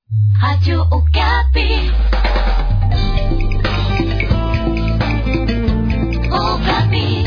Radio Okapi. Okapi.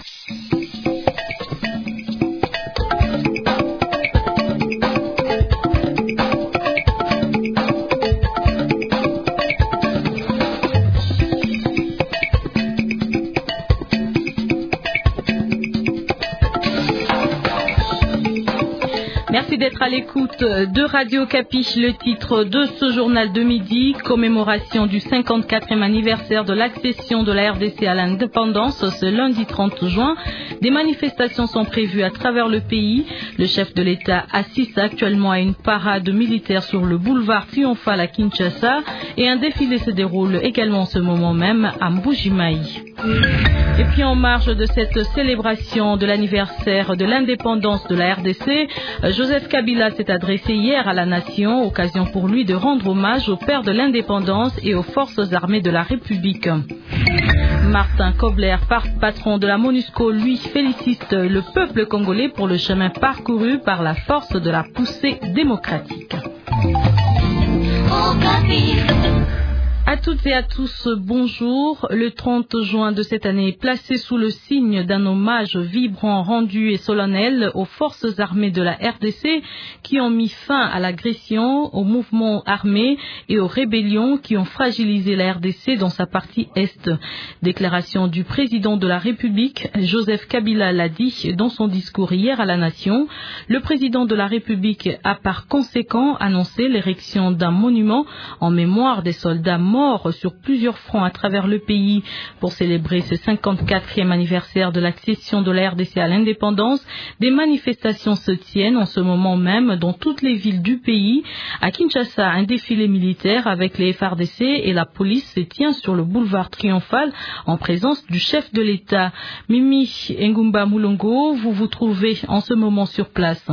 Merci d'être à l'écoute de Radio Okapi. Le titre de ce journal de midi, commémoration du 54e anniversaire de l'accession de la RDC à l'indépendance ce lundi 30 juin. Des manifestations sont prévues à travers le pays. Le chef de l'État assiste actuellement à une parade militaire sur le boulevard Triomphal à Kinshasa et un défilé se déroule également en ce moment même à Mbuji-Mayi. Et puis en marge de cette célébration de l'anniversaire de l'indépendance de la RDC, Joseph Kabila s'est adressé hier à la nation, occasion pour lui de rendre hommage au père de l'indépendance et aux forces armées de la République. Martin Kobler, patron de la MONUSCO, lui félicite le peuple congolais pour le chemin parcouru par la force de la poussée démocratique. À toutes et à tous, bonjour. Le 30 juin de cette année est placé sous le signe d'un hommage vibrant, rendu et solennel aux forces armées de la RDC qui ont mis fin à l'agression, aux mouvements armés et aux rébellions qui ont fragilisé la RDC dans sa partie Est. Déclaration du président de la République, Joseph Kabila l'a dit dans son discours hier à la nation. Le président de la République a par conséquent annoncé l'érection d'un monument en mémoire des soldats morts sur plusieurs fronts à travers le pays pour célébrer ce 54e anniversaire de l'accession de la RDC à l'indépendance. Des manifestations se tiennent en ce moment même dans toutes les villes du pays. À Kinshasa, un défilé militaire avec les FARDC et la police se tient sur le boulevard Triomphal en présence du chef de l'État. Mimi Ngumba Mulongo, vous vous trouvez en ce moment sur place.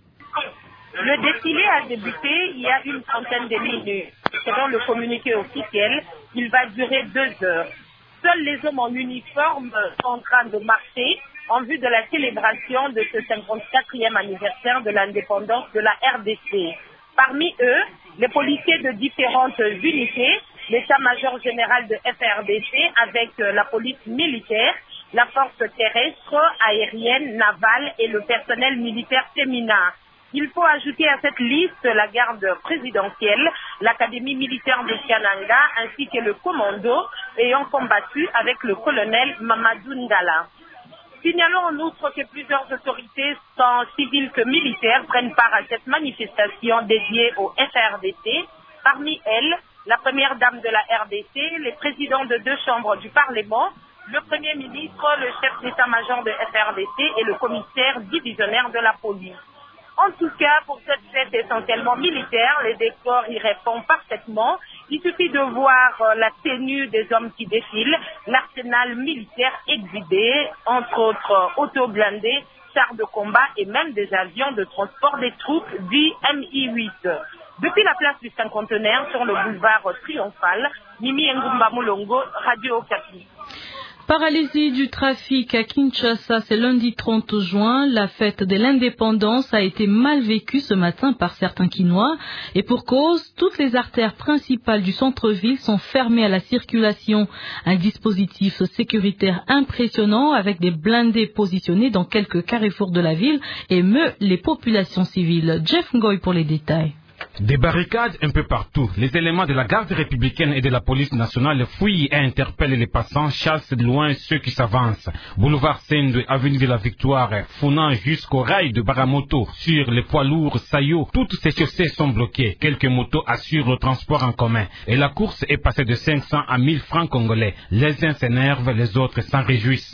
Le défilé a débuté il y a une trentaine de minutes. Selon le communiqué officiel, il va durer 2 heures. Seuls les hommes en uniforme sont en train de marcher en vue de la célébration de ce 54e anniversaire de l'indépendance de la RDC. Parmi eux, les policiers de différentes unités, l'état-major général de FRDC avec la police militaire, la force terrestre, aérienne, navale et le personnel militaire féminin. Il faut ajouter à cette liste la garde présidentielle, l'académie militaire de Kananga ainsi que le commando ayant combattu avec le colonel Mamadou Ngala. Signalons en outre que plusieurs autorités, tant civiles que militaires, prennent part à cette manifestation dédiée au FRDC. Parmi elles, la première dame de la RDC, les présidents de 2 chambres du Parlement, le Premier ministre, le chef d'état-major de FRDC et le commissaire divisionnaire de la police. En tout cas, pour cette fête essentiellement militaire, les décors y répondent parfaitement. Il suffit de voir la tenue des hommes qui défilent, l'arsenal militaire exhibé, entre autres auto-blindés, chars de combat et même des avions de transport des troupes du Mi-8. Depuis la place du Cinquantenaire sur le boulevard Triomphal, Mimi Ngumba Mulongo, Radio Okapi. Paralysie du trafic à Kinshasa, c'est lundi 30 juin. La fête de l'indépendance a été mal vécue ce matin par certains Kinois. Et pour cause, toutes les artères principales du centre-ville sont fermées à la circulation. Un dispositif sécuritaire impressionnant avec des blindés positionnés dans quelques carrefours de la ville émeut les populations civiles. Jeff Ngoy pour les détails. Des barricades un peu partout. Les éléments de la garde républicaine et de la police nationale fouillent et interpellent les passants, chassent de loin ceux qui s'avancent. Boulevard Sendwe, avenue de la Victoire, fournant jusqu'au rail de Baramoto, sur les poids lourds Sayo, toutes ces chaussées sont bloquées. Quelques motos assurent le transport en commun. Et la course est passée de 500 à 1000 francs congolais. Les uns s'énervent, les autres s'en réjouissent.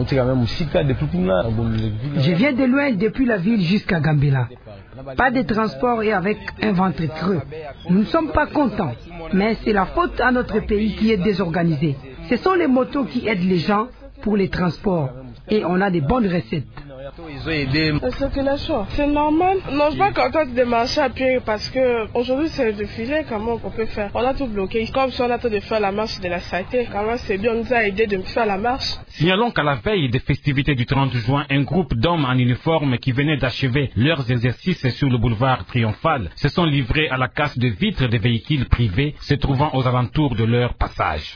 Je viens de loin depuis la ville jusqu'à Gambela. Pas de transport et avec un ventre creux. Nous ne sommes pas contents, mais c'est la faute à notre pays qui est désorganisé. Ce sont les motos qui aident les gens pour les transports et on a des bonnes recettes. La circulation, c'est normal. Non, je suis pas contente de marcher à pied parce que aujourd'hui c'est le défilé, comment on peut faire? On a tout bloqué. Comme si on a tout de faire la marche de la santé, comment c'est bien, on nous a aidé de faire la marche. Signalons qu'à la veille des festivités du 30 juin, un groupe d'hommes en uniforme qui venaient d'achever leurs exercices sur le boulevard Triomphal se sont livrés à la casse de vitres des véhicules privés se trouvant aux alentours de leur passage.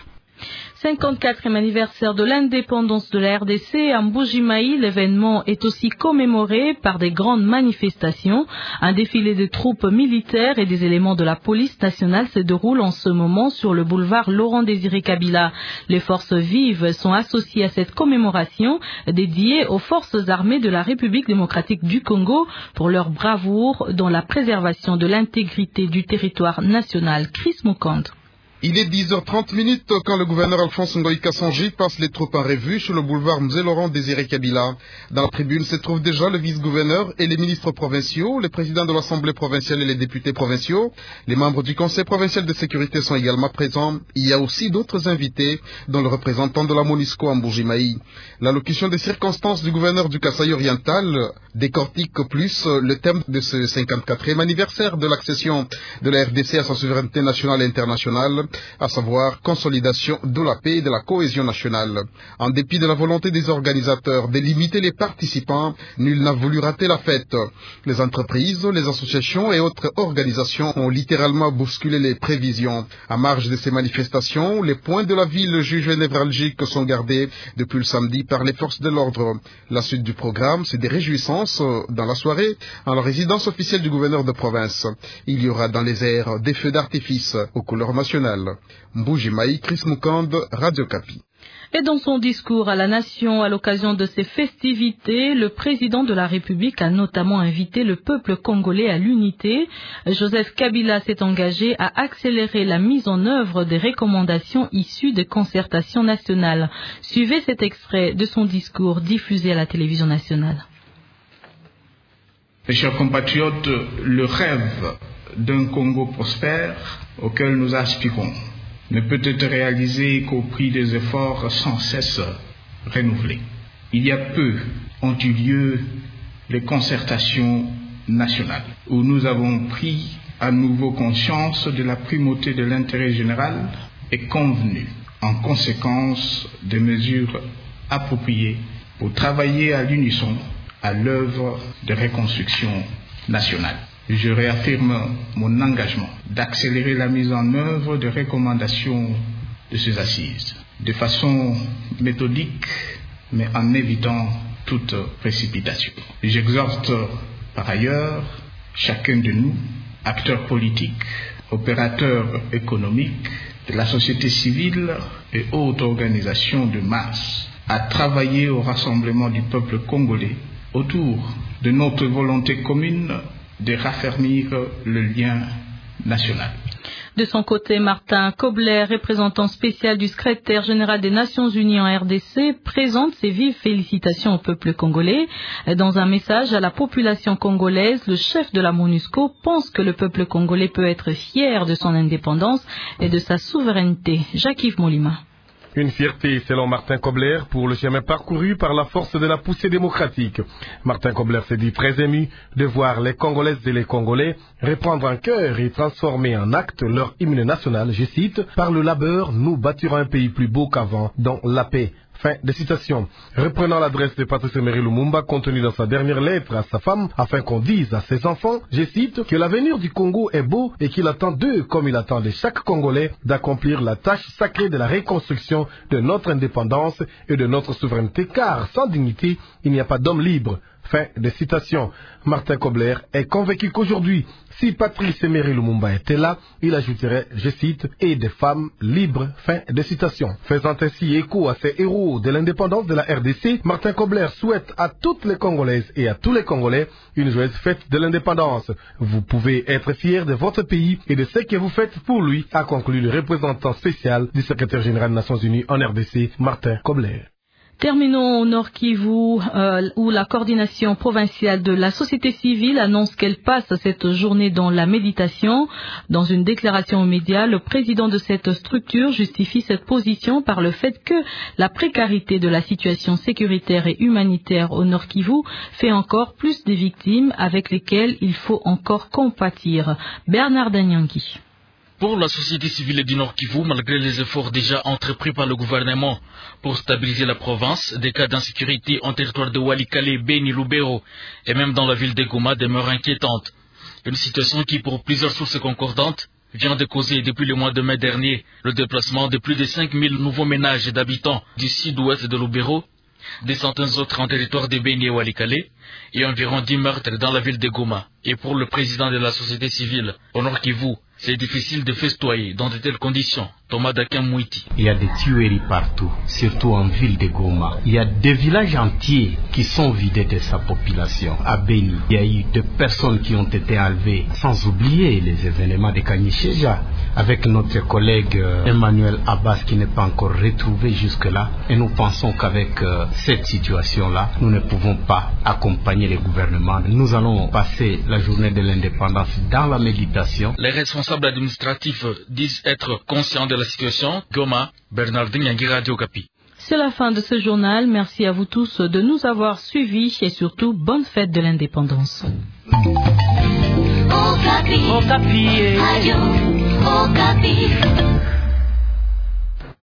54e anniversaire de l'indépendance de la RDC à Mbuji-Mayi, l'événement est aussi commémoré par des grandes manifestations. Un défilé de troupes militaires et des éléments de la police nationale se déroule en ce moment sur le boulevard Laurent-Désiré Kabila. Les forces vives sont associées à cette commémoration dédiée aux forces armées de la République démocratique du Congo pour leur bravoure dans la préservation de l'intégrité du territoire national. Chris Mukand. Il est 10h30 quand le gouverneur Alphonse Ngoï Kassanji passe les troupes en revue sur le boulevard Mzé-Laurent-Désiré Kabila. Dans la tribune se trouvent déjà le vice-gouverneur et les ministres provinciaux, les présidents de l'Assemblée provinciale et les députés provinciaux. Les membres du Conseil provincial de sécurité sont également présents. Il y a aussi d'autres invités, dont le représentant de la MONUSCO à Mbuji-Mayi. L'allocution des circonstances du gouverneur du Kasaï oriental décortique plus le thème de ce 54e anniversaire de l'accession de la RDC à sa souveraineté nationale et internationale, à savoir consolidation de la paix et de la cohésion nationale. En dépit de la volonté des organisateurs de limiter les participants, nul n'a voulu rater la fête. Les entreprises, les associations et autres organisations ont littéralement bousculé les prévisions. À marge de ces manifestations, les points de la ville jugés névralgiques sont gardés depuis le samedi par les forces de l'ordre. La suite du programme, c'est des réjouissances dans la soirée en la résidence officielle du gouverneur de province. Il y aura dans les airs des feux d'artifice aux couleurs nationales. Mbuji-Mayi, Chris Mukand, Radio Kapi. Et dans son discours à la nation à l'occasion de ces festivités, le président de la République a notamment invité le peuple congolais à l'unité. Joseph Kabila s'est engagé à accélérer la mise en œuvre des recommandations issues des concertations nationales. Suivez cet extrait de son discours diffusé à la télévision nationale. Mes chers compatriotes, le rêve d'un Congo prospère auquel nous aspirons ne peut être réalisé qu'au prix des efforts sans cesse renouvelés. Il y a peu ont eu lieu les concertations nationales où nous avons pris à nouveau conscience de la primauté de l'intérêt général et convenu en conséquence des mesures appropriées pour travailler à l'unisson à l'œuvre de reconstruction nationale. Je réaffirme mon engagement d'accélérer la mise en œuvre des recommandations de ces assises, de façon méthodique, mais en évitant toute précipitation. J'exhorte par ailleurs chacun de nous, acteurs politiques, opérateurs économiques, de la société civile et autres organisations de masse, à travailler au rassemblement du peuple congolais autour de notre volonté commune de raffermir le lien national. De son côté, Martin Kobler, représentant spécial du secrétaire général des Nations Unies en RDC, présente ses vives félicitations au peuple congolais. Dans un message à la population congolaise, le chef de la MONUSCO pense que le peuple congolais peut être fier de son indépendance et de sa souveraineté. Jacques-Yves Molima. Une fierté, selon Martin Kobler, pour le chemin parcouru par la force de la poussée démocratique. Martin Kobler s'est dit très ému de voir les Congolaises et les Congolais reprendre en cœur et transformer en acte leur hymne national, je cite, « Par le labeur, nous bâtirons un pays plus beau qu'avant, dans la paix ». Fin de citation. Reprenant l'adresse de Patrice Emery Lumumba contenue dans sa dernière lettre à sa femme, afin qu'on dise à ses enfants, je cite, que l'avenir du Congo est beau et qu'il attend d'eux, comme il attend de chaque Congolais, d'accomplir la tâche sacrée de la reconstruction de notre indépendance et de notre souveraineté, car sans dignité, il n'y a pas d'homme libre. Fin de citation. Martin Kobler est convaincu qu'aujourd'hui, si Patrice Emery Lumumba était là, il ajouterait, je cite, « et des femmes libres ». Fin de citation. Faisant ainsi écho à ces héros de l'indépendance de la RDC, Martin Kobler souhaite à toutes les Congolaises et à tous les Congolais une joyeuse fête de l'indépendance. Vous pouvez être fiers de votre pays et de ce que vous faites pour lui, a conclu le représentant spécial du secrétaire général des Nations Unies en RDC, Martin Kobler. Terminons au Nord Kivu, où la coordination provinciale de la société civile annonce qu'elle passe cette journée dans la méditation. Dans une déclaration aux médias, le président de cette structure justifie cette position par le fait que la précarité de la situation sécuritaire et humanitaire au Nord Kivu fait encore plus des victimes avec lesquelles il faut encore compatir. Bernard Danyangi. Pour la société civile du Nord Kivu, malgré les efforts déjà entrepris par le gouvernement pour stabiliser la province, des cas d'insécurité en territoire de Walikale, Beni, Lubero et même dans la ville de Goma demeurent inquiétantes. Une situation qui, pour plusieurs sources concordantes, vient de causer depuis le mois de mai dernier le déplacement de plus de 5000 nouveaux ménages d'habitants du sud-ouest de Lubero, des centaines autres en territoire de Beni et Walikale, et environ 10 meurtres dans la ville de Goma. Et pour le président de la société civile au Nord Kivu, c'est difficile de festoyer dans de telles conditions. Thomas Dakin-Mouiti. Il y a des tueries partout, surtout en ville de Goma. Il y a des villages entiers qui sont vidés de sa population. À Beni, il y a eu 2 personnes qui ont été enlevées, sans oublier les événements de Kanyisheja, avec notre collègue Emmanuel Abbas qui n'est pas encore retrouvé jusque-là. Et nous pensons qu'avec cette situation-là, nous ne pouvons pas accompagner le gouvernement. Nous allons passer la journée de l'indépendance dans la méditation. Les responsables administratifs disent être conscients de la situation. Goma, Bernardin Yangi, Radio Okapi. C'est la fin de ce journal. Merci à vous tous de nous avoir suivis et surtout, bonne fête de l'indépendance. Okapi. Okapi. Radio.